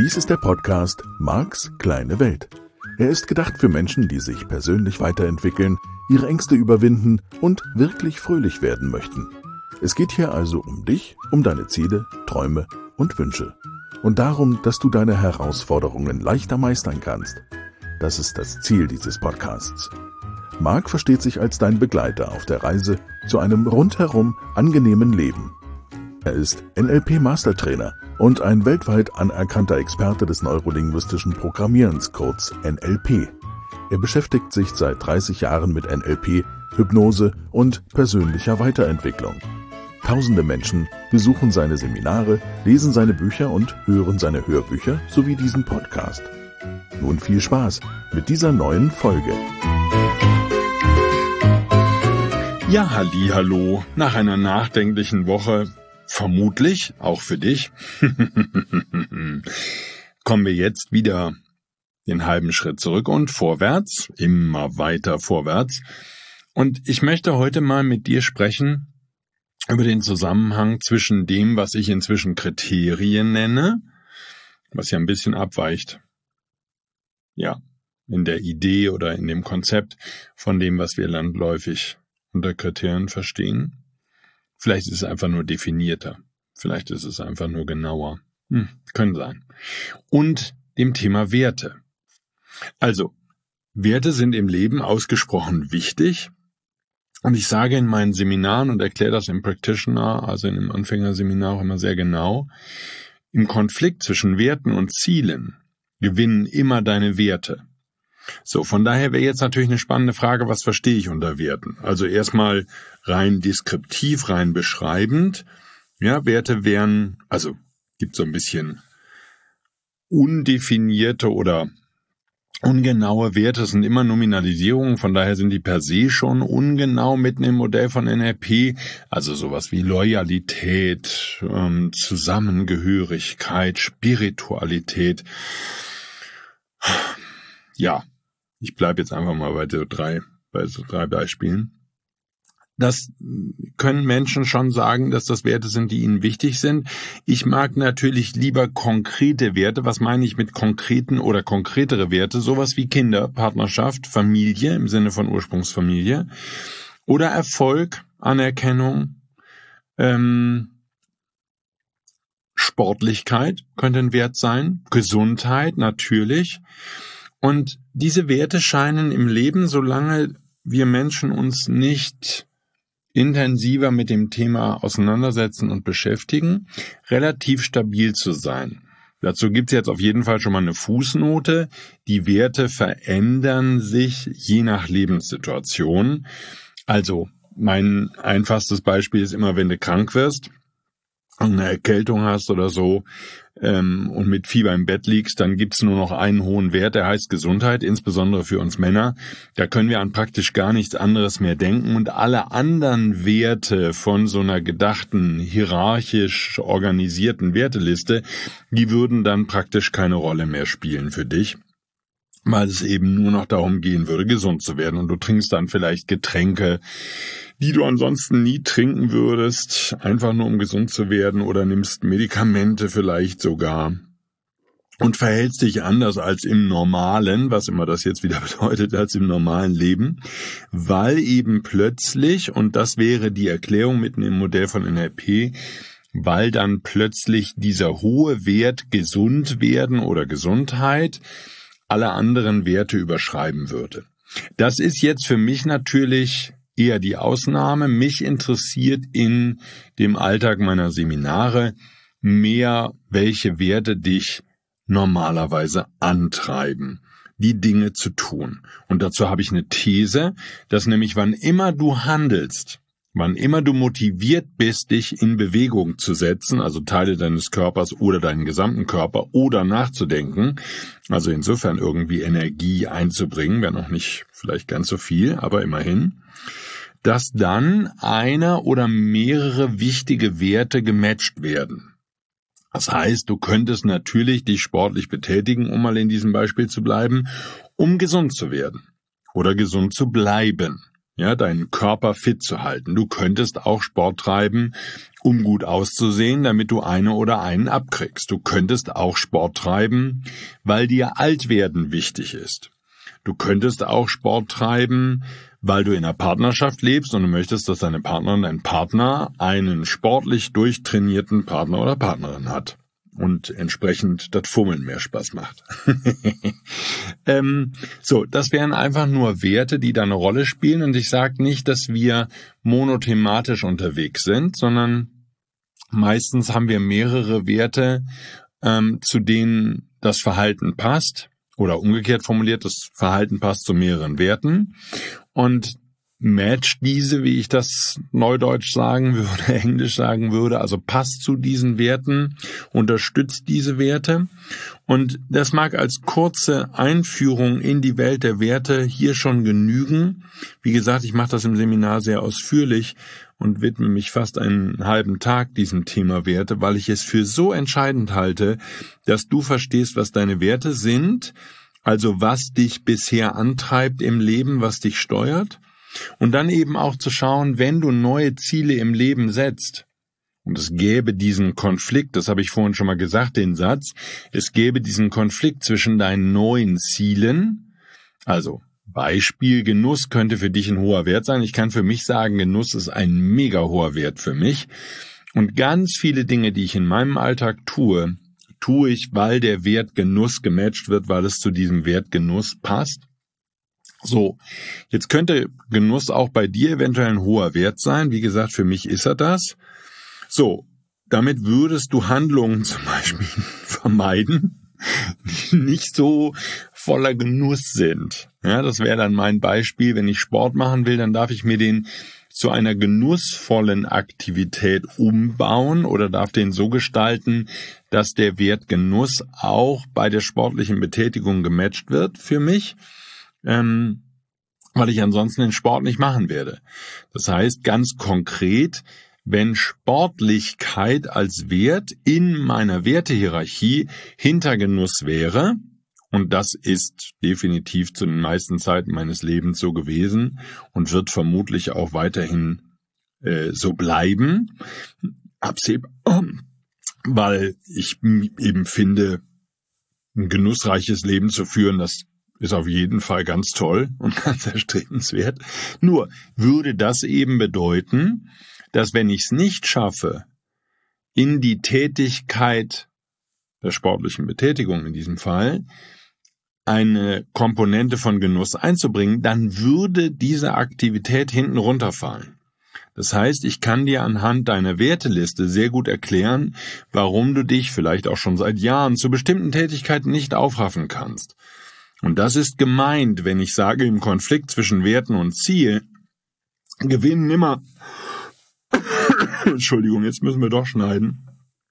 Dies ist der Podcast Marks kleine Welt. Er ist gedacht für Menschen, die sich persönlich weiterentwickeln, ihre Ängste überwinden und wirklich fröhlich werden möchten. Es geht hier also um dich, um deine Ziele, Träume und Wünsche. Und darum, dass du deine Herausforderungen leichter meistern kannst. Das ist das Ziel dieses Podcasts. Mark versteht sich als dein Begleiter auf der Reise zu einem rundherum angenehmen Leben. Er ist NLP-Mastertrainer und ein weltweit anerkannter Experte des neurolinguistischen Programmierens, kurz NLP. Er beschäftigt sich seit 30 Jahren mit NLP, Hypnose und persönlicher Weiterentwicklung. Tausende Menschen besuchen seine Seminare, lesen seine Bücher und hören seine Hörbücher sowie diesen Podcast. Nun viel Spaß mit dieser neuen Folge. Ja, hallihallo, nach einer nachdenklichen Woche, vermutlich auch für dich, kommen wir jetzt wieder den halben Schritt zurück und vorwärts, immer weiter vorwärts. Und ich möchte heute mal mit dir sprechen über den Zusammenhang zwischen dem, was ich inzwischen Kriterien nenne, was ja ein bisschen abweicht, ja, in der Idee oder in dem Konzept von dem, was wir landläufig unter Kriterien verstehen. Vielleicht ist es einfach nur definierter, vielleicht ist es einfach nur genauer, können sein. Und dem Thema Werte. Also, Werte sind im Leben ausgesprochen wichtig. Und ich sage in meinen Seminaren und erkläre das im Practitioner, also in dem Anfängerseminar auch immer sehr genau, im Konflikt zwischen Werten und Zielen gewinnen immer deine Werte. So, von daher wäre jetzt natürlich eine spannende Frage, was verstehe ich unter Werten? Also erstmal rein deskriptiv, rein beschreibend. Ja, Werte wären, also gibt so ein bisschen undefinierte oder ungenaue Werte, sind immer Nominalisierungen, von daher sind die per se schon ungenau mitten im Modell von NLP, also sowas wie Loyalität, Zusammengehörigkeit, Spiritualität. Ja, ich bleibe jetzt einfach mal bei so drei Beispielen. Das können Menschen schon sagen, dass das Werte sind, die ihnen wichtig sind. Ich mag natürlich lieber konkrete Werte. Was meine ich mit konkreten oder konkretere Werte? Sowas wie Kinder, Partnerschaft, Familie im Sinne von Ursprungsfamilie oder Erfolg, Anerkennung, Sportlichkeit könnte ein Wert sein, Gesundheit natürlich. Und diese Werte scheinen im Leben, solange wir Menschen uns nicht intensiver mit dem Thema auseinandersetzen und beschäftigen, relativ stabil zu sein. Dazu gibt es jetzt auf jeden Fall schon mal eine Fußnote. Die Werte verändern sich je nach Lebenssituation. Also mein einfachstes Beispiel ist immer, wenn du krank wirst und eine Erkältung hast oder so und mit Fieber im Bett liegst, dann gibt's nur noch einen hohen Wert, der heißt Gesundheit, insbesondere für uns Männer. Da können wir an praktisch gar nichts anderes mehr denken und alle anderen Werte von so einer gedachten, hierarchisch organisierten Werteliste, die würden dann praktisch keine Rolle mehr spielen für dich, weil es eben nur noch darum gehen würde, gesund zu werden. Und du trinkst dann vielleicht Getränke, die du ansonsten nie trinken würdest, einfach nur um gesund zu werden, oder nimmst Medikamente vielleicht sogar und verhältst dich anders als im normalen, was immer das jetzt wieder bedeutet, als im normalen Leben, weil eben plötzlich, und das wäre die Erklärung mitten im Modell von NLP, weil dann plötzlich dieser hohe Wert gesund werden oder Gesundheit alle anderen Werte überschreiben würde. Das ist jetzt für mich natürlich eher die Ausnahme. Mich interessiert in dem Alltag meiner Seminare mehr, welche Werte dich normalerweise antreiben, die Dinge zu tun. Und dazu habe ich eine These, dass nämlich wann immer du handelst, wann immer du motiviert bist, dich in Bewegung zu setzen, also Teile deines Körpers oder deinen gesamten Körper oder nachzudenken, also insofern irgendwie Energie einzubringen, wenn auch nicht vielleicht ganz so viel, aber immerhin, dass dann einer oder mehrere wichtige Werte gematcht werden. Das heißt, du könntest natürlich dich sportlich betätigen, um mal in diesem Beispiel zu bleiben, um gesund zu werden oder gesund zu bleiben. ja, deinen Körper fit zu halten. Du könntest auch Sport treiben, um gut auszusehen, damit du eine oder einen abkriegst. Du könntest auch Sport treiben, weil dir Altwerden wichtig ist. Du könntest auch Sport treiben, weil du in einer Partnerschaft lebst und du möchtest, dass deine Partnerin, dein Partner einen sportlich durchtrainierten Partner oder Partnerin hat und entsprechend das Fummeln mehr Spaß macht. So, das wären einfach nur Werte, die da eine Rolle spielen, und ich sage nicht, dass wir monothematisch unterwegs sind, sondern meistens haben wir mehrere Werte, zu denen das Verhalten passt. Oder umgekehrt formuliert, das Verhalten passt zu mehreren Werten und matcht diese, wie ich das neudeutsch sagen würde, englisch sagen würde, also passt zu diesen Werten, unterstützt diese Werte. Und das mag als kurze Einführung in die Welt der Werte hier schon genügen. Wie gesagt, ich mache das im Seminar sehr ausführlich und widme mich fast einen halben Tag diesem Thema Werte, weil ich es für so entscheidend halte, dass du verstehst, was deine Werte sind, also was dich bisher antreibt im Leben, was dich steuert, und dann eben auch zu schauen, wenn du neue Ziele im Leben setzt, und es gäbe diesen Konflikt, das habe ich vorhin schon mal gesagt, den Satz, es gäbe diesen Konflikt zwischen deinen neuen Zielen, also Beispiel, Genuss könnte für dich ein hoher Wert sein. Ich kann für mich sagen, Genuss ist ein mega hoher Wert für mich. Und ganz viele Dinge, die ich in meinem Alltag tue ich, weil der Wert Genuss gematcht wird, weil es zu diesem Wert Genuss passt. So, jetzt könnte Genuss auch bei dir eventuell ein hoher Wert sein. Wie gesagt, für mich ist er das. So, damit würdest du Handlungen zum Beispiel vermeiden, die nicht so voller Genuss sind. Ja, das wäre dann mein Beispiel. Wenn ich Sport machen will, dann darf ich mir den zu einer genussvollen Aktivität umbauen oder darf den so gestalten, dass der Wert Genuss auch bei der sportlichen Betätigung gematcht wird für mich, weil ich ansonsten den Sport nicht machen werde. Das heißt, ganz konkret, wenn Sportlichkeit als Wert in meiner Wertehierarchie hinter Genuss wäre, und das ist definitiv zu den meisten Zeiten meines Lebens so gewesen und wird vermutlich auch weiterhin so bleiben, absehbar, weil ich eben finde, ein genussreiches Leben zu führen, das ist auf jeden Fall ganz toll und ganz erstrebenswert. Nur würde das eben bedeuten, dass wenn ich es nicht schaffe, in die Tätigkeit der sportlichen Betätigung in diesem Fall eine Komponente von Genuss einzubringen, dann würde diese Aktivität hinten runterfallen. Das heißt, ich kann dir anhand deiner Werteliste sehr gut erklären, warum du dich vielleicht auch schon seit Jahren zu bestimmten Tätigkeiten nicht aufraffen kannst. Und das ist gemeint, wenn ich sage, im Konflikt zwischen Werten und Ziel gewinnen immer Entschuldigung, jetzt müssen wir doch schneiden.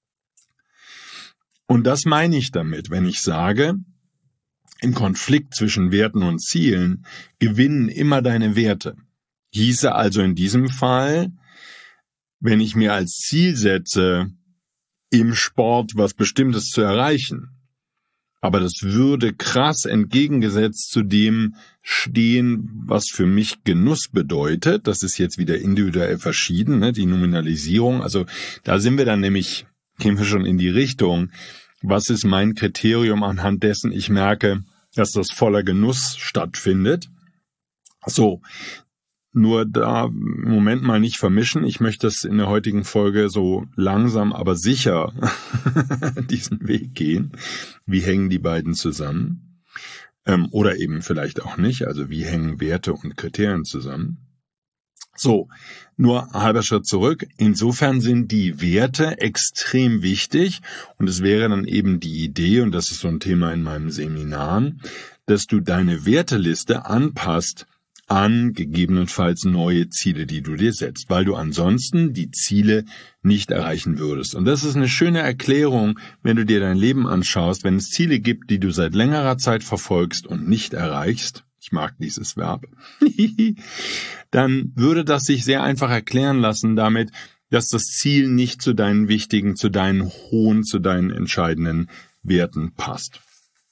Und das meine ich damit, wenn ich sage, im Konflikt zwischen Werten und Zielen gewinnen immer deine Werte. Hieße also in diesem Fall, wenn ich mir als Ziel setze, im Sport was Bestimmtes zu erreichen, aber das würde krass entgegengesetzt zu dem stehen, was für mich Genuss bedeutet. Das ist jetzt wieder individuell verschieden, ne? Die Nominalisierung. Also da sind wir dann nämlich, gehen wir schon in die Richtung, was ist mein Kriterium, anhand dessen ich merke, dass das voller Genuss stattfindet. So, nur da im Moment mal nicht vermischen. Ich möchte das in der heutigen Folge so langsam, aber sicher diesen Weg gehen. Wie hängen die beiden zusammen? Oder eben vielleicht auch nicht. Also wie hängen Werte und Kriterien zusammen? So, nur ein halber Schritt zurück. Insofern sind die Werte extrem wichtig und es wäre dann eben die Idee, und das ist so ein Thema in meinem Seminar, dass du deine Werteliste anpasst an gegebenenfalls neue Ziele, die du dir setzt, weil du ansonsten die Ziele nicht erreichen würdest. Und das ist eine schöne Erklärung, wenn du dir dein Leben anschaust, wenn es Ziele gibt, die du seit längerer Zeit verfolgst und nicht erreichst, ich mag dieses Verb, dann würde das sich sehr einfach erklären lassen damit, dass das Ziel nicht zu deinen wichtigen, zu deinen hohen, zu deinen entscheidenden Werten passt.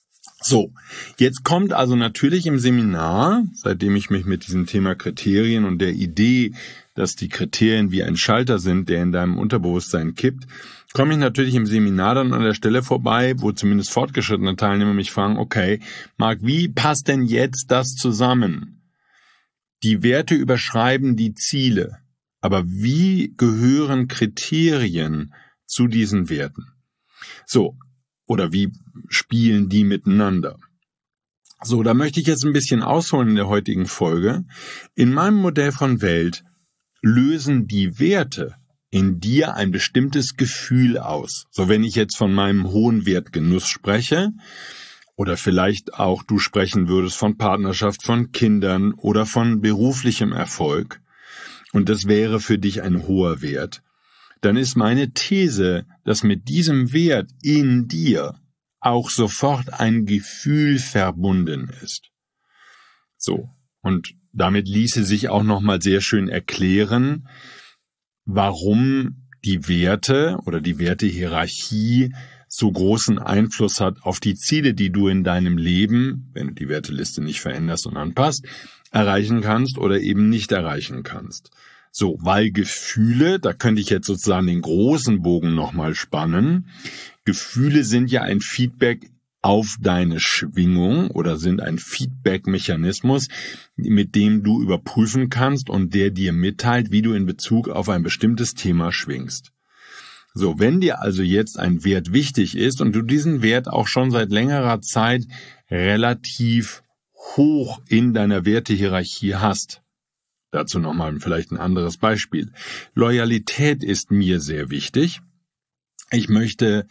So, jetzt kommt also natürlich im Seminar, seitdem ich mich mit diesem Thema Kriterien und der Idee, dass die Kriterien wie ein Schalter sind, der in deinem Unterbewusstsein kippt, komme ich natürlich im Seminar dann an der Stelle vorbei, wo zumindest fortgeschrittene Teilnehmer mich fragen, okay, Marc, wie passt denn jetzt das zusammen? Die Werte überschreiben die Ziele, aber wie gehören Kriterien zu diesen Werten? So, oder wie spielen die miteinander? So, da möchte ich jetzt ein bisschen ausholen in der heutigen Folge. In meinem Modell von Welt lösen die Werte in dir ein bestimmtes Gefühl aus. So, wenn ich jetzt von meinem hohen Wert Genuss spreche, oder vielleicht auch du sprechen würdest von Partnerschaft, von Kindern oder von beruflichem Erfolg, und das wäre für dich ein hoher Wert, dann ist meine These, dass mit diesem Wert in dir auch sofort ein Gefühl verbunden ist. So, und damit ließe sich auch nochmal sehr schön erklären, warum die Werte oder die Wertehierarchie so großen Einfluss hat auf die Ziele, die du in deinem Leben, wenn du die Werteliste nicht veränderst und anpasst, erreichen kannst oder eben nicht erreichen kannst. So, weil Gefühle, da könnte ich jetzt sozusagen den großen Bogen nochmal spannen, Gefühle sind ja ein Feedback auf deine Schwingung oder sind ein Feedback-Mechanismus, mit dem du überprüfen kannst und der dir mitteilt, wie du in Bezug auf ein bestimmtes Thema schwingst. So, wenn dir also jetzt ein Wert wichtig ist und du diesen Wert auch schon seit längerer Zeit relativ hoch in deiner Wertehierarchie hast, dazu nochmal vielleicht ein anderes Beispiel. Loyalität ist mir sehr wichtig. Ich möchte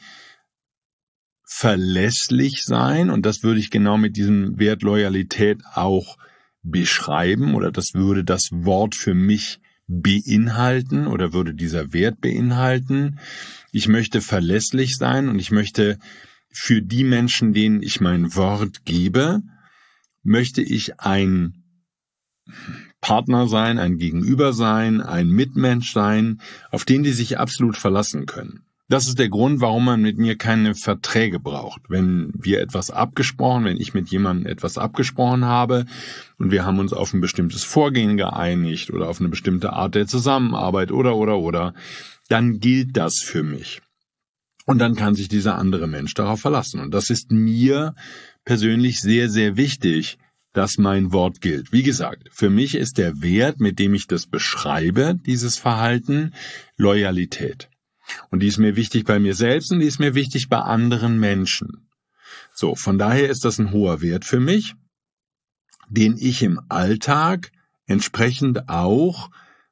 verlässlich sein und das würde ich genau mit diesem Wert Loyalität auch beschreiben oder das würde das Wort für mich beinhalten oder würde dieser Wert beinhalten. Ich möchte verlässlich sein und ich möchte für die Menschen, denen ich mein Wort gebe, möchte ich ein Partner sein, ein Gegenüber sein, ein Mitmensch sein, auf den die sich absolut verlassen können. Das ist der Grund, warum man mit mir keine Verträge braucht. Wenn ich mit jemandem etwas abgesprochen habe und wir haben uns auf ein bestimmtes Vorgehen geeinigt oder auf eine bestimmte Art der Zusammenarbeit oder, dann gilt das für mich. Und dann kann sich dieser andere Mensch darauf verlassen. Und das ist mir persönlich sehr, sehr wichtig, dass mein Wort gilt. Wie gesagt, für mich ist der Wert, mit dem ich das beschreibe, dieses Verhalten, Loyalität. Und die ist mir wichtig bei mir selbst und die ist mir wichtig bei anderen Menschen. So, von daher ist das ein hoher Wert für mich, den ich im Alltag entsprechend auch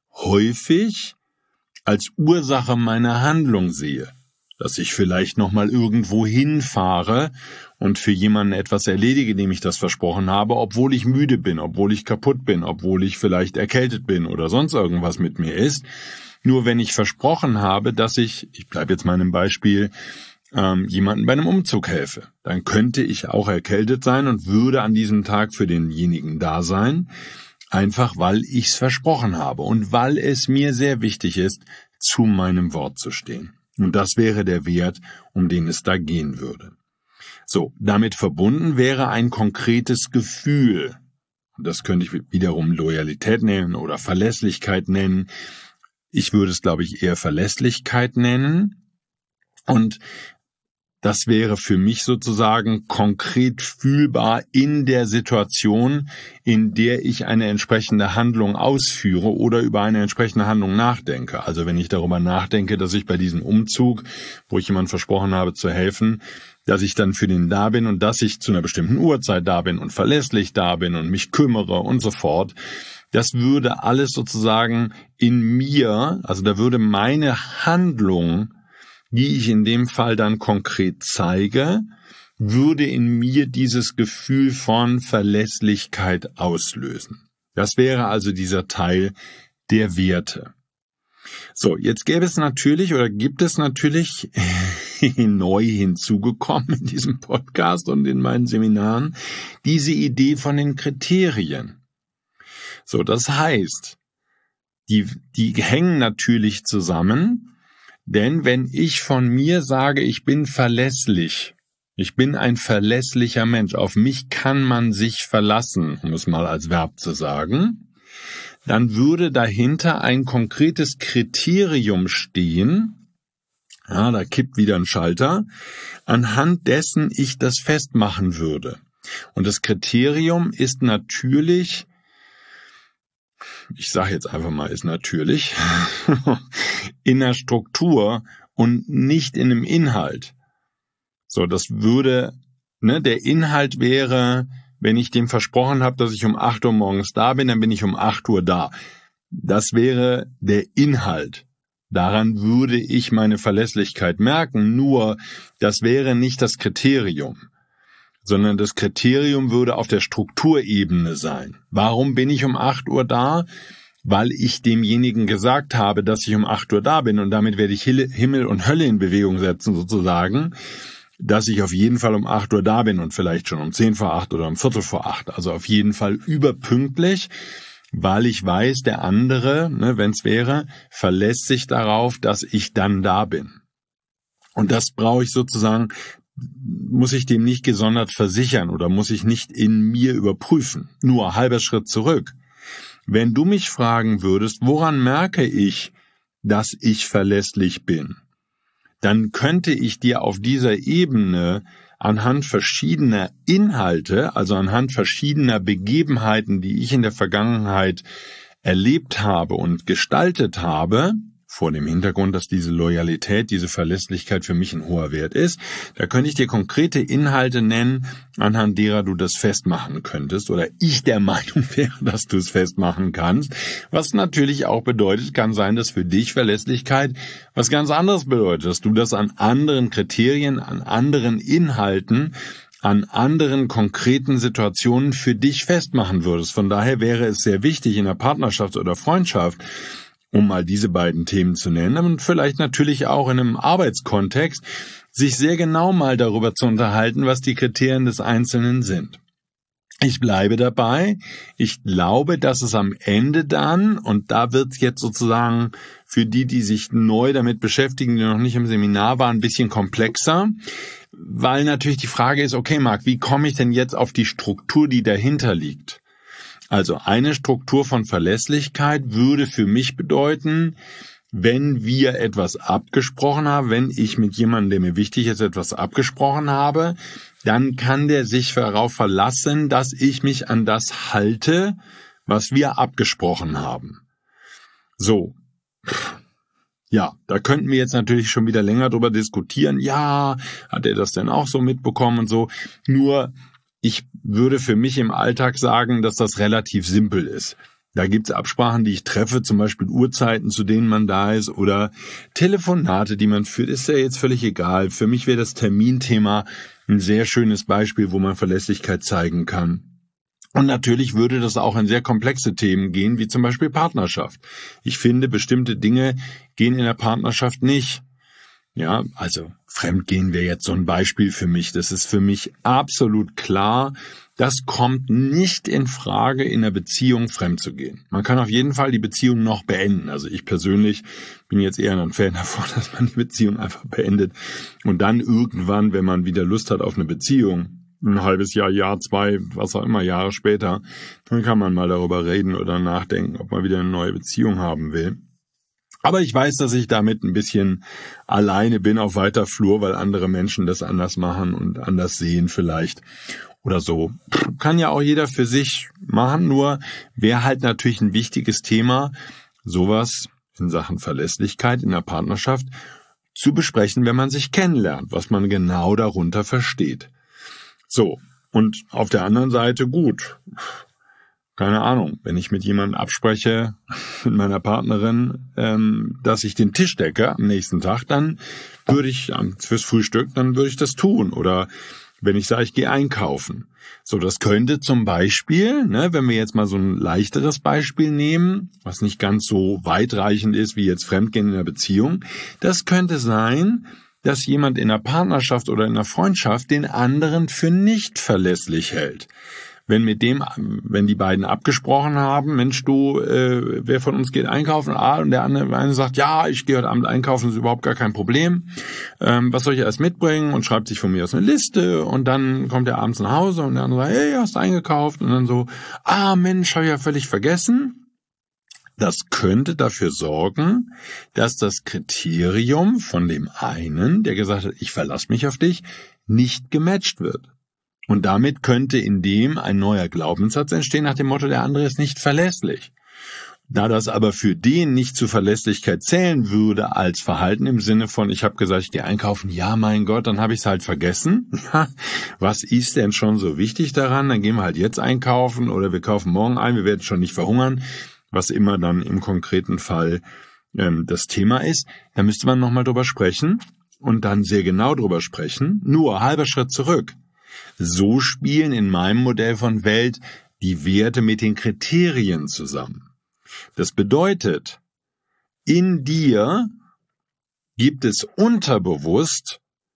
häufig als Ursache meiner Handlung sehe. Dass ich vielleicht nochmal irgendwo hinfahre und für jemanden etwas erledige, dem ich das versprochen habe, obwohl ich müde bin, obwohl ich kaputt bin, obwohl ich vielleicht erkältet bin oder sonst irgendwas mit mir ist. Nur wenn ich versprochen habe, dass ich bleibe jetzt mal in einem Beispiel, jemandem bei einem Umzug helfe, dann könnte ich auch erkältet sein und würde an diesem Tag für denjenigen da sein, einfach weil ich es versprochen habe und weil es mir sehr wichtig ist, zu meinem Wort zu stehen. Und das wäre der Wert, um den es da gehen würde. So, damit verbunden wäre ein konkretes Gefühl. Und das könnte ich wiederum Loyalität nennen oder Verlässlichkeit nennen. Ich würde es, glaube ich, eher Verlässlichkeit nennen. Und das wäre für mich sozusagen konkret fühlbar in der Situation, in der ich eine entsprechende Handlung ausführe oder über eine entsprechende Handlung nachdenke. Also wenn ich darüber nachdenke, dass ich bei diesem Umzug, wo ich jemandem versprochen habe zu helfen, dass ich dann für den da bin und dass ich zu einer bestimmten Uhrzeit da bin und verlässlich da bin und mich kümmere und so fort. Das würde alles sozusagen in mir, also da würde meine Handlung, die ich in dem Fall dann konkret zeige, würde in mir dieses Gefühl von Verlässlichkeit auslösen. Das wäre also dieser Teil der Werte. So, jetzt gibt es natürlich neu hinzugekommen in diesem Podcast und in meinen Seminaren diese Idee von den Kriterien. So, das heißt, die hängen natürlich zusammen, denn wenn ich von mir sage, ich bin verlässlich, Ich bin ein verlässlicher Mensch. Auf mich kann man sich verlassen, um es mal als Verb zu sagen. Dann würde dahinter ein konkretes Kriterium stehen. Ja, da kippt wieder ein Schalter, anhand dessen ich das festmachen würde. Und das Kriterium ist natürlich, ich sage jetzt einfach mal, ist natürlich in der Struktur und nicht in dem Inhalt. So, das würde, der Inhalt wäre, wenn ich dem versprochen habe, dass ich um 8 Uhr morgens da bin, dann bin ich um 8 Uhr da. Das wäre der Inhalt. Daran würde ich meine Verlässlichkeit merken, nur das wäre nicht das Kriterium, sondern das Kriterium würde auf der Strukturebene sein. Warum bin ich um 8 Uhr da? Weil ich demjenigen gesagt habe, dass ich um 8 Uhr da bin und damit werde ich Himmel und Hölle in Bewegung setzen sozusagen, dass ich auf jeden Fall um 8 Uhr da bin und vielleicht schon um 10 vor 8 oder um Viertel vor 8. Also auf jeden Fall überpünktlich, weil ich weiß, der andere, wenn es wäre, verlässt sich darauf, dass ich dann da bin. Und das brauche ich sozusagen, muss ich dem nicht gesondert versichern oder muss ich nicht in mir überprüfen. Nur halber Schritt zurück. Wenn du mich fragen würdest, woran merke ich, dass ich verlässlich bin, dann könnte ich dir auf dieser Ebene anhand verschiedener Inhalte, also anhand verschiedener Begebenheiten, die ich in der Vergangenheit erlebt habe und gestaltet habe, vor dem Hintergrund, dass diese Loyalität, diese Verlässlichkeit für mich ein hoher Wert ist, da könnte ich dir konkrete Inhalte nennen, anhand derer du das festmachen könntest oder ich der Meinung wäre, dass du es festmachen kannst, was natürlich auch bedeutet, kann sein, dass für dich Verlässlichkeit was ganz anderes bedeutet, dass du das an anderen Kriterien, an anderen Inhalten, an anderen konkreten Situationen für dich festmachen würdest. Von daher wäre es sehr wichtig in der Partnerschaft oder Freundschaft, um mal diese beiden Themen zu nennen, und vielleicht natürlich auch in einem Arbeitskontext, sich sehr genau mal darüber zu unterhalten, was die Kriterien des Einzelnen sind. Ich bleibe dabei. Ich glaube, dass es am Ende dann, und da wird es jetzt sozusagen für die sich neu damit beschäftigen, die noch nicht im Seminar waren, ein bisschen komplexer, weil natürlich die Frage ist, okay, Marc, wie komme ich denn jetzt auf die Struktur, die dahinter liegt? Also eine Struktur von Verlässlichkeit würde für mich bedeuten, wenn wir etwas abgesprochen haben, wenn ich mit jemandem, der mir wichtig ist, etwas abgesprochen habe, dann kann der sich darauf verlassen, dass ich mich an das halte, was wir abgesprochen haben. So. Ja, da könnten wir jetzt natürlich schon wieder länger drüber diskutieren. Ja, hat er das denn auch so mitbekommen und so? Nur, ich würde für mich im Alltag sagen, dass das relativ simpel ist. Da gibt's Absprachen, die ich treffe, zum Beispiel Uhrzeiten, zu denen man da ist, oder Telefonate, die man führt, ist ja jetzt völlig egal. Für mich wäre das Terminthema ein sehr schönes Beispiel, wo man Verlässlichkeit zeigen kann. Und natürlich würde das auch in sehr komplexe Themen gehen, wie zum Beispiel Partnerschaft. Ich finde, bestimmte Dinge gehen in der Partnerschaft nicht. Ja, also Fremdgehen wäre jetzt so ein Beispiel für mich. Das ist für mich absolut klar. Das kommt nicht in Frage, in einer Beziehung fremd zu gehen. Man kann auf jeden Fall die Beziehung noch beenden. Also ich persönlich bin jetzt eher ein Fan davon, dass man die Beziehung einfach beendet und dann irgendwann, wenn man wieder Lust hat auf eine Beziehung, ein halbes Jahr, Jahr, 2, was auch immer, Jahre später, dann kann man mal darüber reden oder nachdenken, ob man wieder eine neue Beziehung haben will. Aber ich weiß, dass ich damit ein bisschen alleine bin auf weiter Flur, weil andere Menschen das anders machen und anders sehen vielleicht oder so. Kann ja auch jeder für sich machen, nur wäre halt natürlich ein wichtiges Thema, sowas in Sachen Verlässlichkeit in der Partnerschaft zu besprechen, wenn man sich kennenlernt, was man genau darunter versteht. So, und auf der anderen Seite gut. Keine Ahnung, wenn ich mit jemandem abspreche, mit meiner Partnerin, dass ich den Tisch decke am nächsten Tag, dann würde ich fürs Frühstück, dann würde ich das tun. Oder wenn ich sage, ich gehe einkaufen. So, das könnte zum Beispiel, wenn wir jetzt mal so ein leichteres Beispiel nehmen, was nicht ganz so weitreichend ist wie jetzt Fremdgehen in der Beziehung, das könnte sein, dass jemand in einer Partnerschaft oder in einer Freundschaft den anderen für nicht verlässlich hält. wenn die beiden abgesprochen haben, Mensch, wer von uns geht einkaufen? Und der eine sagt, ja, ich gehe heute Abend einkaufen, das ist überhaupt gar kein Problem. Was soll ich erst mitbringen? Und schreibt sich von mir aus eine Liste und dann kommt er abends nach Hause und der andere sagt, hey, hast du eingekauft? Und dann so, Mensch, habe ich ja völlig vergessen. Das könnte dafür sorgen, dass das Kriterium von dem einen, der gesagt hat, ich verlasse mich auf dich, nicht gematcht wird. Und damit könnte in dem ein neuer Glaubenssatz entstehen, nach dem Motto, der andere ist nicht verlässlich. Da das aber für den nicht zur Verlässlichkeit zählen würde als Verhalten im Sinne von, ich habe gesagt, ich gehe einkaufen, ja mein Gott, dann habe ich es halt vergessen. Was ist denn schon so wichtig daran? Dann gehen wir halt jetzt einkaufen oder wir kaufen morgen ein, wir werden schon nicht verhungern, was immer dann im konkreten Fall das Thema ist. Da müsste man nochmal drüber sprechen und dann sehr genau drüber sprechen. Nur halber Schritt zurück. So spielen in meinem Modell von Welt die Werte mit den Kriterien zusammen. Das bedeutet, in dir gibt es unterbewusst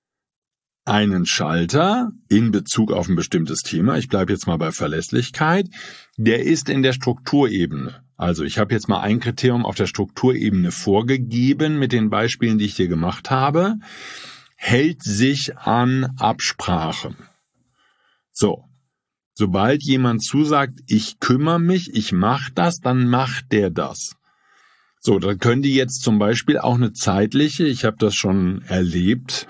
einen Schalter in Bezug auf ein bestimmtes Thema. Ich bleibe jetzt mal bei Verlässlichkeit. Der ist in der Strukturebene. Also ich habe jetzt mal ein Kriterium auf der Strukturebene vorgegeben mit den Beispielen, die ich dir gemacht habe. Hält sich an Absprachen. So, sobald jemand zusagt, ich kümmere mich, ich mache das, dann macht der das. So, dann könnte jetzt zum Beispiel auch eine zeitliche, ich habe das schon erlebt,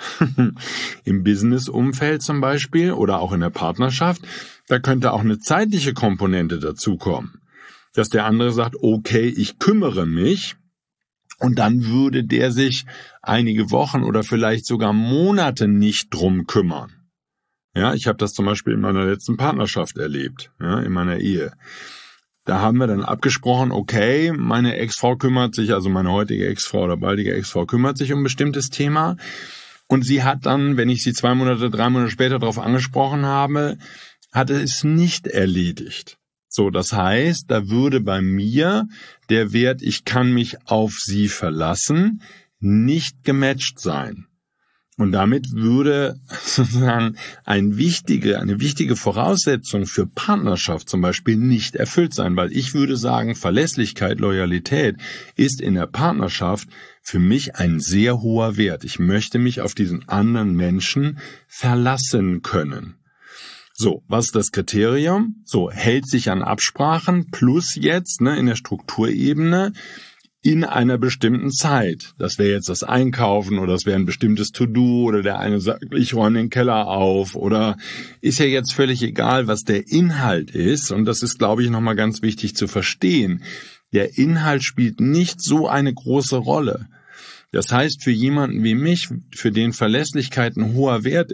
im Business-Umfeld zum Beispiel oder auch in der Partnerschaft, da könnte auch eine zeitliche Komponente dazukommen, dass der andere sagt, okay, ich kümmere mich und dann würde der sich einige Wochen oder vielleicht sogar Monate nicht drum kümmern. Ja, ich habe das zum Beispiel in meiner letzten Partnerschaft erlebt, ja, in meiner Ehe. Da haben wir dann abgesprochen, okay, meine Ex-Frau kümmert sich, also meine heutige Ex-Frau oder baldige Ex-Frau kümmert sich um ein bestimmtes Thema. Und sie hat dann, wenn ich sie 2 Monate, 3 Monate später darauf angesprochen habe, hatte es nicht erledigt. So, das heißt, da würde bei mir der Wert, ich kann mich auf sie verlassen, nicht gematcht sein. Und damit würde sozusagen eine wichtige Voraussetzung für Partnerschaft zum Beispiel nicht erfüllt sein, weil ich würde sagen, Verlässlichkeit, Loyalität ist in der Partnerschaft für mich ein sehr hoher Wert. Ich möchte mich auf diesen anderen Menschen verlassen können. So, was ist das Kriterium? So, hält sich an Absprachen plus jetzt in der Strukturebene in einer bestimmten Zeit. Das wäre jetzt das Einkaufen oder das wäre ein bestimmtes To-Do oder der eine sagt, ich räume den Keller auf oder ist ja jetzt völlig egal, was der Inhalt ist. Und das ist, glaube ich, nochmal ganz wichtig zu verstehen. Der Inhalt spielt nicht so eine große Rolle. Das heißt, für jemanden wie mich, für den Verlässlichkeit ein hoher Wert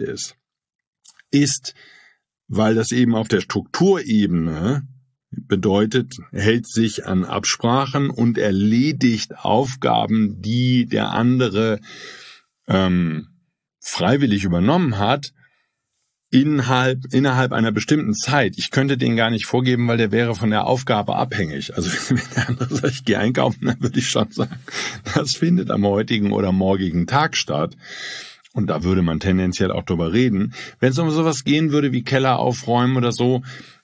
ist, weil das eben auf der Strukturebene bedeutet, hält sich an Absprachen und erledigt Aufgaben, die der andere freiwillig übernommen hat, innerhalb einer bestimmten Zeit. Ich könnte den gar nicht vorgeben, weil der wäre von der Aufgabe abhängig. Also wenn der andere sagt, ich gehe einkaufen, dann würde ich schon sagen, das findet am heutigen oder morgigen Tag statt. Und da würde man tendenziell auch drüber reden. Wenn es um sowas gehen würde wie Keller aufräumen oder so,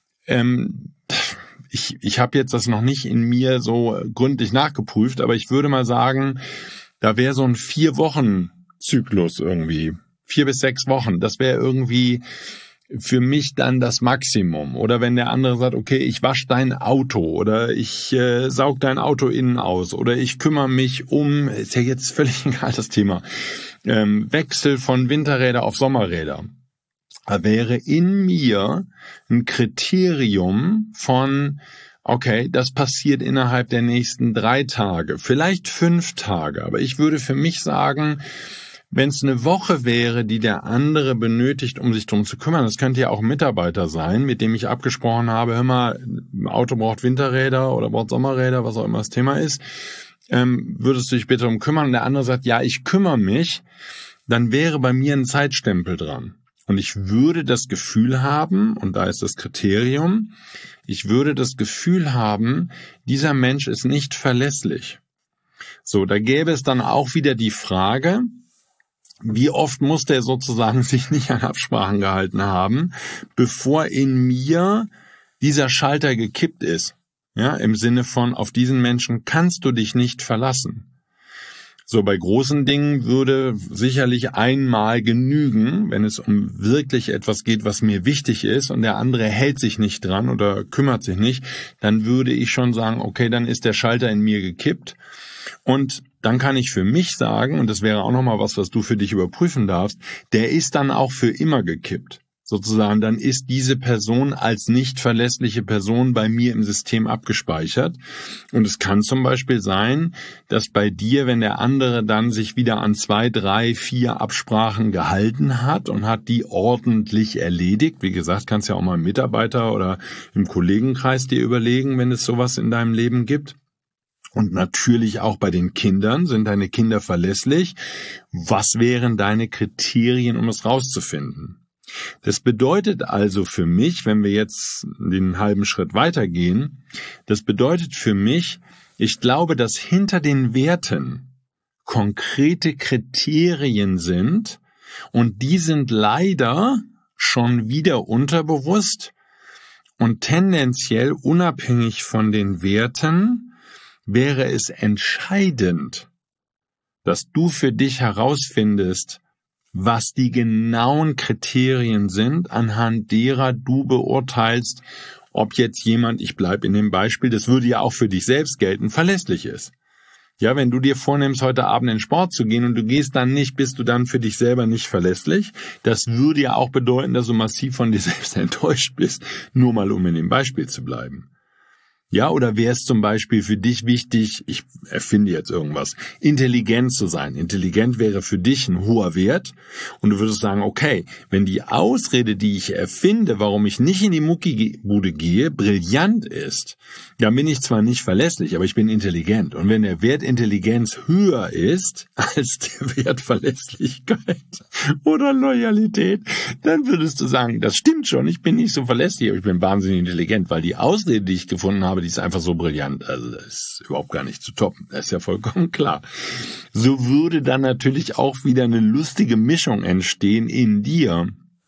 ich habe jetzt das noch nicht in mir so gründlich nachgeprüft, aber ich würde mal sagen, da wäre so ein 4-Wochen-Zyklus irgendwie, 4 bis 6 Wochen. Das wäre irgendwie für mich dann das Maximum. Oder wenn der andere sagt, okay, ich wasche dein Auto oder ich saug dein Auto innen aus oder ich kümmere mich um, ist ja jetzt völlig egal das Thema, Wechsel von Winterräder auf Sommerräder. Da wäre in mir ein Kriterium von, okay, das passiert innerhalb der nächsten 3 Tage, vielleicht 5 Tage. Aber ich würde für mich sagen, wenn es eine Woche wäre, die der andere benötigt, um sich drum zu kümmern, das könnte ja auch ein Mitarbeiter sein, mit dem ich abgesprochen habe, hör mal, Auto braucht Winterräder oder braucht Sommerräder, was auch immer das Thema ist, würdest du dich bitte darum kümmern? Und der andere sagt, ja, ich kümmere mich, dann wäre bei mir ein Zeitstempel dran. Und ich würde das Gefühl haben, und da ist das Kriterium, ich würde das Gefühl haben, dieser Mensch ist nicht verlässlich. So, da gäbe es dann auch wieder die Frage, wie oft muss der sozusagen sich nicht an Absprachen gehalten haben, bevor in mir dieser Schalter gekippt ist. Ja, im Sinne von, auf diesen Menschen kannst du dich nicht verlassen. So, bei großen Dingen würde sicherlich einmal genügen, wenn es um wirklich etwas geht, was mir wichtig ist und der andere hält sich nicht dran oder kümmert sich nicht, dann würde ich schon sagen, okay, dann ist der Schalter in mir gekippt und dann kann ich für mich sagen, und das wäre auch nochmal was du für dich überprüfen darfst, der ist dann auch für immer gekippt. Sozusagen, dann ist diese Person als nicht verlässliche Person bei mir im System abgespeichert. Und es kann zum Beispiel sein, dass bei dir, wenn der andere dann sich wieder an 2, 3, 4 Absprachen gehalten hat und hat die ordentlich erledigt, wie gesagt, kannst ja auch mal im Mitarbeiter oder im Kollegenkreis dir überlegen, wenn es sowas in deinem Leben gibt. Und natürlich auch bei den Kindern, sind deine Kinder verlässlich? Was wären deine Kriterien, um es rauszufinden? Das bedeutet also für mich, wenn wir jetzt den halben Schritt weitergehen, das bedeutet für mich, ich glaube, dass hinter den Werten konkrete Kriterien sind und die sind leider schon wieder unterbewusst und tendenziell unabhängig von den Werten wäre es entscheidend, dass du für dich herausfindest, was die genauen Kriterien sind, anhand derer du beurteilst, ob jetzt jemand, ich bleibe in dem Beispiel, das würde ja auch für dich selbst gelten, verlässlich ist. Ja, wenn du dir vornimmst, heute Abend in den Sport zu gehen und du gehst dann nicht, bist du dann für dich selber nicht verlässlich. Das würde ja auch bedeuten, dass du massiv von dir selbst enttäuscht bist, nur mal um in dem Beispiel zu bleiben. Ja, oder wäre es zum Beispiel für dich wichtig, ich erfinde jetzt irgendwas, intelligent zu sein. Intelligent wäre für dich ein hoher Wert und du würdest sagen, okay, wenn die Ausrede, die ich erfinde, warum ich nicht in die Muckibude gehe, brillant ist, dann bin ich zwar nicht verlässlich, aber ich bin intelligent. Und wenn der Wert Intelligenz höher ist als der Wert Verlässlichkeit oder Loyalität, dann würdest du sagen, das stimmt schon, ich bin nicht so verlässlich, aber ich bin wahnsinnig intelligent, weil die Ausrede, die ich gefunden habe, die ist einfach so brillant. Also das ist überhaupt gar nicht zu toppen. Das ist ja vollkommen klar. So würde dann natürlich auch wieder eine lustige Mischung entstehen in dir,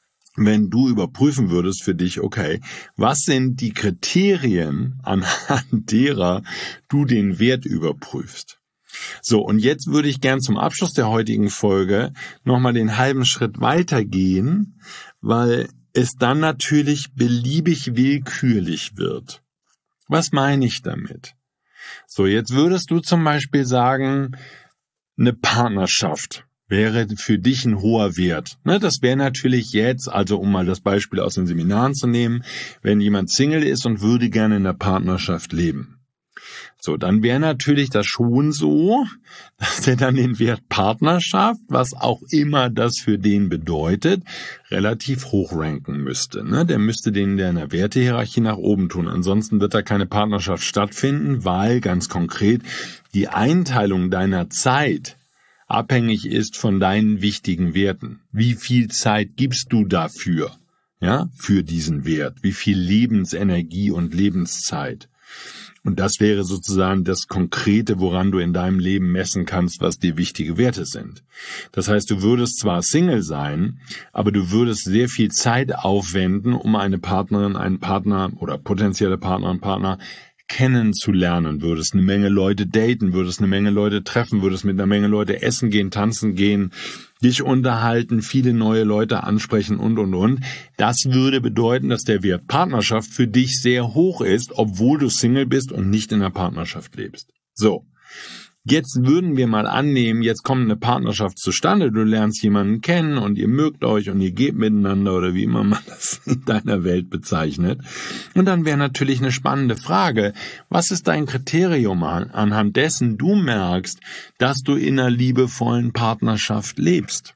wenn du überprüfen würdest für dich, okay, was sind die Kriterien, anhand derer du den Wert überprüfst? So, und jetzt würde ich gern zum Abschluss der heutigen Folge nochmal den halben Schritt weitergehen, weil es dann natürlich beliebig willkürlich wird. Was meine ich damit? So, jetzt würdest du zum Beispiel sagen, eine Partnerschaft wäre für dich ein hoher Wert. Das wäre natürlich jetzt, also um mal das Beispiel aus den Seminaren zu nehmen, wenn jemand Single ist und würde gerne in einer Partnerschaft leben. So, dann wäre natürlich das schon so, dass der dann den Wert Partnerschaft, was auch immer das für den bedeutet, relativ hoch ranken müsste. Der müsste den in der Wertehierarchie nach oben tun. Ansonsten wird da keine Partnerschaft stattfinden, weil ganz konkret die Einteilung deiner Zeit abhängig ist von deinen wichtigen Werten. Wie viel Zeit gibst du dafür, ja, für diesen Wert? Wie viel Lebensenergie und Lebenszeit? Und das wäre sozusagen das Konkrete, woran du in deinem Leben messen kannst, was dir wichtige Werte sind. Das heißt, du würdest zwar Single sein, aber du würdest sehr viel Zeit aufwenden, um eine Partnerin, einen Partner oder potenzielle Partnerin, Partner kennenzulernen, würdest eine Menge Leute daten, würdest eine Menge Leute treffen, würdest mit einer Menge Leute essen gehen, tanzen gehen, dich unterhalten, viele neue Leute ansprechen und. Das würde bedeuten, dass der Wert Partnerschaft für dich sehr hoch ist, obwohl du Single bist und nicht in einer Partnerschaft lebst. So. Jetzt würden wir mal annehmen, jetzt kommt eine Partnerschaft zustande, du lernst jemanden kennen und ihr mögt euch und ihr geht miteinander oder wie immer man das in deiner Welt bezeichnet. Und dann wäre natürlich eine spannende Frage, was ist dein Kriterium, anhand dessen du merkst, dass du in einer liebevollen Partnerschaft lebst?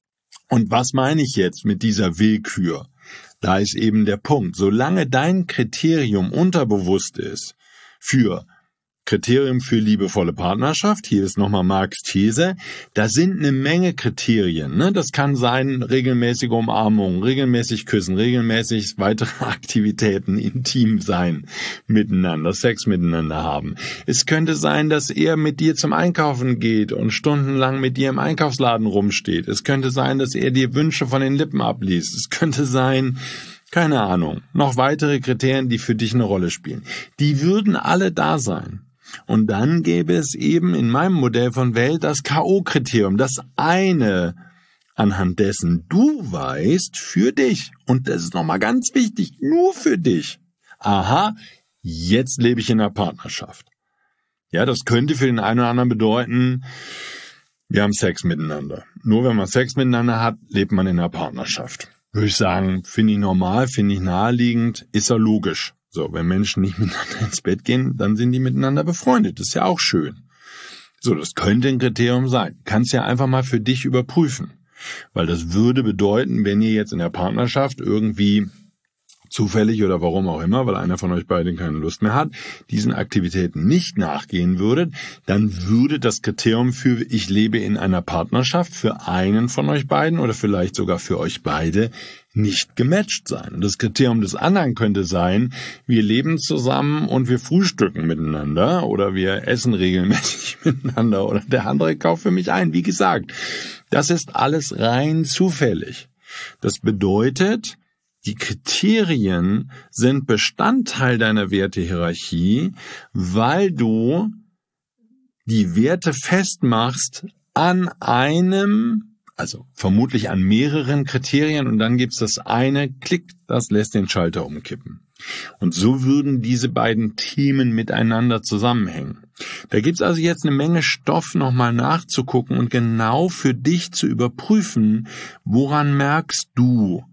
Und was meine ich jetzt mit dieser Willkür? Da ist eben der Punkt, solange dein Kriterium unterbewusst ist für Kriterium für liebevolle Partnerschaft, hier ist nochmal Marks These, da sind eine Menge Kriterien. Das kann sein, regelmäßige Umarmung, regelmäßig küssen, regelmäßig weitere Aktivitäten, intim sein miteinander, Sex miteinander haben. Es könnte sein, dass er mit dir zum Einkaufen geht und stundenlang mit dir im Einkaufsladen rumsteht. Es könnte sein, dass er dir Wünsche von den Lippen abliest. Es könnte sein, keine Ahnung, noch weitere Kriterien, die für dich eine Rolle spielen. Die würden alle da sein. Und dann gäbe es eben in meinem Modell von Welt das K.O.-Kriterium, das eine, anhand dessen du weißt, für dich. Und das ist nochmal ganz wichtig, nur für dich. Aha, jetzt lebe ich in einer Partnerschaft. Ja, das könnte für den einen oder anderen bedeuten, wir haben Sex miteinander. Nur wenn man Sex miteinander hat, lebt man in einer Partnerschaft. Würde ich sagen, finde ich normal, finde ich naheliegend, ist ja logisch. So, wenn Menschen nicht miteinander ins Bett gehen, dann sind die miteinander befreundet. Das ist ja auch schön. So, das könnte ein Kriterium sein. Kannst ja einfach mal für dich überprüfen. Weil das würde bedeuten, wenn ihr jetzt in der Partnerschaft irgendwie zufällig oder warum auch immer, weil einer von euch beiden keine Lust mehr hat, diesen Aktivitäten nicht nachgehen würdet, dann würde das Kriterium für ich lebe in einer Partnerschaft für einen von euch beiden oder vielleicht sogar für euch beide nicht gematcht sein. Das Kriterium des anderen könnte sein, wir leben zusammen und wir frühstücken miteinander oder wir essen regelmäßig miteinander oder der andere kauft für mich ein. Wie gesagt, das ist alles rein zufällig. Das bedeutet, die Kriterien sind Bestandteil deiner Wertehierarchie, weil du die Werte festmachst an einem, also vermutlich an mehreren Kriterien und dann gibt's das eine, klick, das lässt den Schalter umkippen. Und so würden diese beiden Themen miteinander zusammenhängen. Da gibt's also jetzt eine Menge Stoff nochmal nachzugucken und genau für dich zu überprüfen, woran merkst du,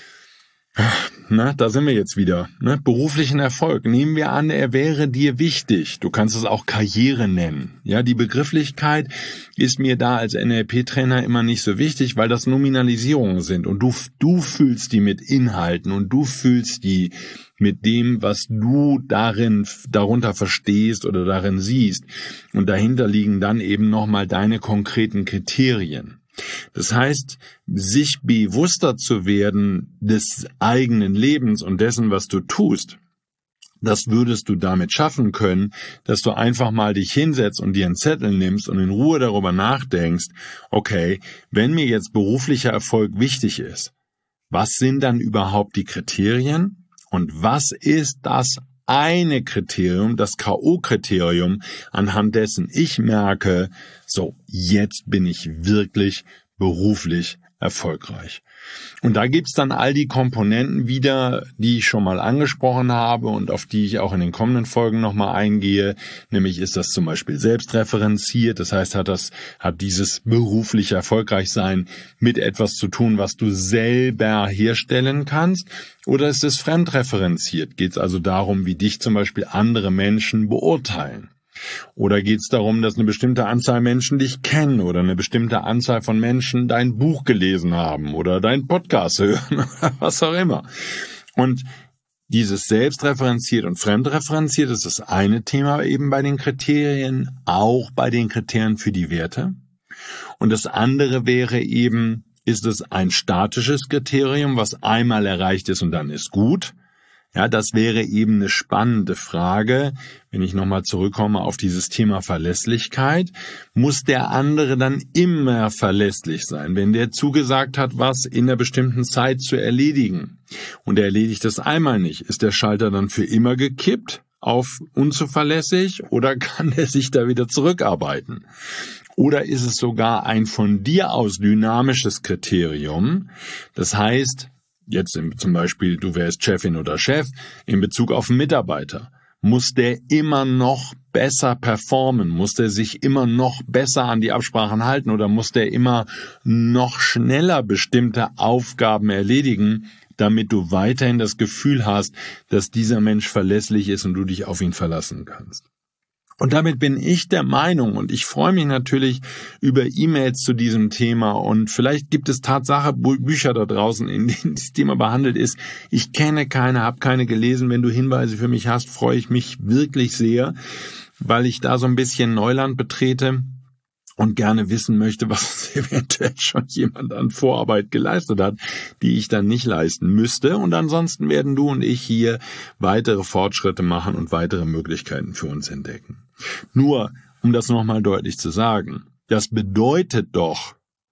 na, da sind wir jetzt wieder. Ne? Beruflichen Erfolg. Nehmen wir an, er wäre dir wichtig. Du kannst es auch Karriere nennen. Ja, die Begrifflichkeit ist mir da als NLP-Trainer immer nicht so wichtig, weil das Nominalisierungen sind. Und du fühlst die mit Inhalten und du fühlst die mit dem, was du darunter verstehst oder darin siehst. Und dahinter liegen dann eben nochmal deine konkreten Kriterien. Das heißt, sich bewusster zu werden des eigenen Lebens und dessen, was du tust, das würdest du damit schaffen können, dass du einfach mal dich hinsetzt und dir einen Zettel nimmst und in Ruhe darüber nachdenkst, okay, wenn mir jetzt beruflicher Erfolg wichtig ist, was sind dann überhaupt die Kriterien und was ist das eine Kriterium, das K.O.-Kriterium, anhand dessen ich merke, so, jetzt bin ich wirklich beruflich erfolgreich. Und da gibt's dann all die Komponenten wieder, die ich schon mal angesprochen habe und auf die ich auch in den kommenden Folgen nochmal eingehe. Nämlich ist das zum Beispiel selbstreferenziert, das heißt, hat dieses berufliche Erfolgreichsein mit etwas zu tun, was du selber herstellen kannst, oder ist es fremdreferenziert? Geht es also darum, wie dich zum Beispiel andere Menschen beurteilen? Oder geht es darum, dass eine bestimmte Anzahl Menschen dich kennen oder eine bestimmte Anzahl von Menschen dein Buch gelesen haben oder deinen Podcast hören oder was auch immer? Und dieses selbstreferenziert und fremdreferenziert ist das eine Thema eben bei den Kriterien, auch bei den Kriterien für die Werte. Und das andere wäre eben, ist es ein statisches Kriterium, was einmal erreicht ist und dann ist gut? Ja, das wäre eben eine spannende Frage. Wenn ich nochmal zurückkomme auf dieses Thema Verlässlichkeit, muss der andere dann immer verlässlich sein, wenn der zugesagt hat, was in einer bestimmten Zeit zu erledigen und er erledigt das einmal nicht, ist der Schalter dann für immer gekippt auf unzuverlässig oder kann er sich da wieder zurückarbeiten? Oder ist es sogar ein von dir aus dynamisches Kriterium? Das heißt, jetzt zum Beispiel, du wärst Chefin oder Chef, in Bezug auf einen Mitarbeiter. Muss der immer noch besser performen? Muss der sich immer noch besser an die Absprachen halten? Oder muss der immer noch schneller bestimmte Aufgaben erledigen, damit du weiterhin das Gefühl hast, dass dieser Mensch verlässlich ist und du dich auf ihn verlassen kannst? Und damit bin ich der Meinung, und ich freue mich natürlich über E-Mails zu diesem Thema, und vielleicht gibt es Tatsache Bücher da draußen, in denen das Thema behandelt ist. Ich kenne keine, habe keine gelesen. Wenn du Hinweise für mich hast, freue ich mich wirklich sehr, weil ich da so ein bisschen Neuland betrete und gerne wissen möchte, was eventuell schon jemand an Vorarbeit geleistet hat, die ich dann nicht leisten müsste. Und ansonsten werden du und ich hier weitere Fortschritte machen und weitere Möglichkeiten für uns entdecken. Nur, um das nochmal deutlich zu sagen, das bedeutet doch,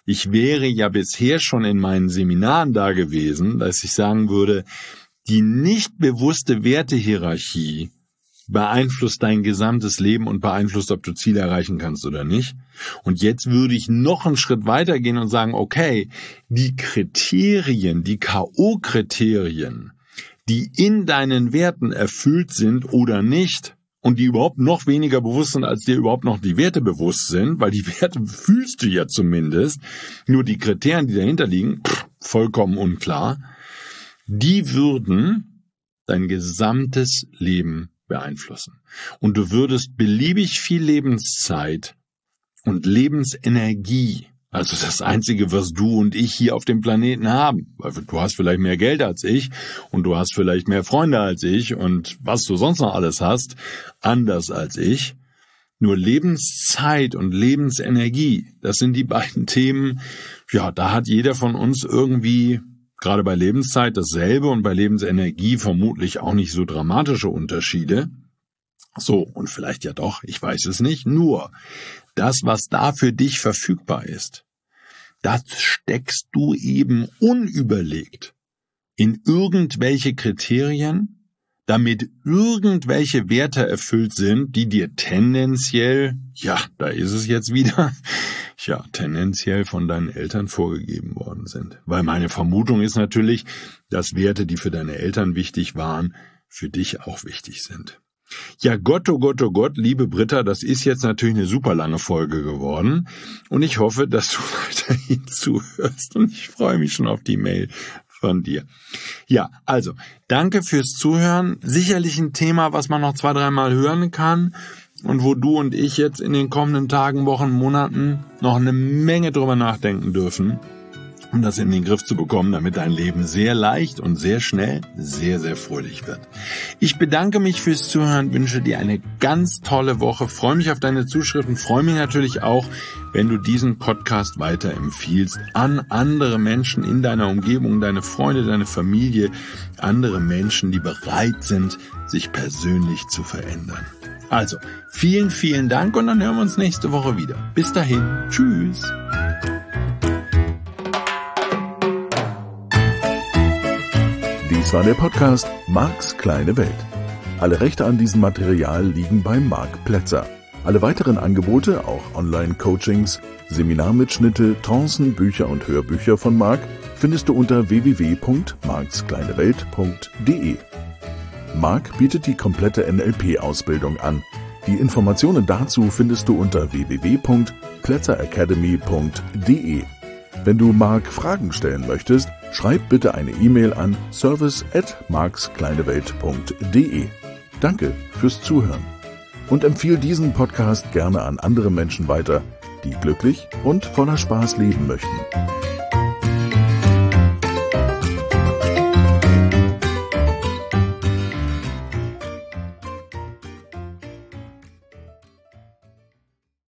Ich wäre ja bisher schon in meinen Seminaren da gewesen, dass ich sagen würde, die nicht bewusste Wertehierarchie beeinflusst dein gesamtes Leben und beeinflusst, ob du Ziele erreichen kannst oder nicht. Und jetzt würde ich noch einen Schritt weiter gehen und sagen, okay, die Kriterien, die K.O.-Kriterien, die in deinen Werten erfüllt sind oder nicht und die überhaupt noch weniger bewusst sind, als dir überhaupt noch die Werte bewusst sind, weil die Werte fühlst du ja zumindest, nur die Kriterien, die dahinter liegen, vollkommen unklar, die würden dein gesamtes Leben beeinflussen. Und du würdest beliebig viel Lebenszeit und Lebensenergie, also das Einzige, was du und ich hier auf dem Planeten haben, weil du hast vielleicht mehr Geld als ich und du hast vielleicht mehr Freunde als ich und was du sonst noch alles hast, anders als ich. Nur Lebenszeit und Lebensenergie, das sind die beiden Themen, ja, da hat jeder von uns irgendwie gerade bei Lebenszeit dasselbe und bei Lebensenergie vermutlich auch nicht so dramatische Unterschiede. So, und vielleicht ja doch, ich weiß es nicht. Nur, das, was da für dich verfügbar ist, das steckst du eben unüberlegt in irgendwelche Kriterien, damit irgendwelche Werte erfüllt sind, die dir tendenziell, ja, da ist es jetzt wieder, tendenziell von deinen Eltern vorgegeben worden sind. Weil meine Vermutung ist natürlich, dass Werte, die für deine Eltern wichtig waren, für dich auch wichtig sind. Ja, Gott, oh Gott, oh Gott, liebe Britta, das ist jetzt natürlich eine super lange Folge geworden und ich hoffe, dass du weiterhin zuhörst und ich freue mich schon auf die Mail von dir. Ja, also, danke fürs Zuhören. Sicherlich ein Thema, was man noch 2-3 Mal hören kann und wo du und ich jetzt in den kommenden Tagen, Wochen, Monaten noch eine Menge drüber nachdenken dürfen, um das in den Griff zu bekommen, damit dein Leben sehr leicht und sehr schnell sehr, sehr fröhlich wird. Ich bedanke mich fürs Zuhören, wünsche dir eine ganz tolle Woche, freue mich auf deine Zuschriften, freue mich natürlich auch, wenn du diesen Podcast weiterempfiehlst an andere Menschen in deiner Umgebung, deine Freunde, deine Familie, andere Menschen, die bereit sind, sich persönlich zu verändern. Also, vielen, vielen Dank und dann hören wir uns nächste Woche wieder. Bis dahin, tschüss. Dies war der Podcast Marks kleine Welt. Alle Rechte an diesem Material liegen bei Marc Plätzer. Alle weiteren Angebote, auch Online-Coachings, Seminarmitschnitte, Trancen, Bücher und Hörbücher von Marc findest du unter www.markskleinewelt.de. Marc bietet die komplette NLP-Ausbildung an. Die Informationen dazu findest du unter www.plätzeracademy.de. Wenn du Marc Fragen stellen möchtest, schreib bitte eine E-Mail an service@markskleinewelt.de. Danke fürs Zuhören und empfehle diesen Podcast gerne an andere Menschen weiter, die glücklich und voller Spaß leben möchten.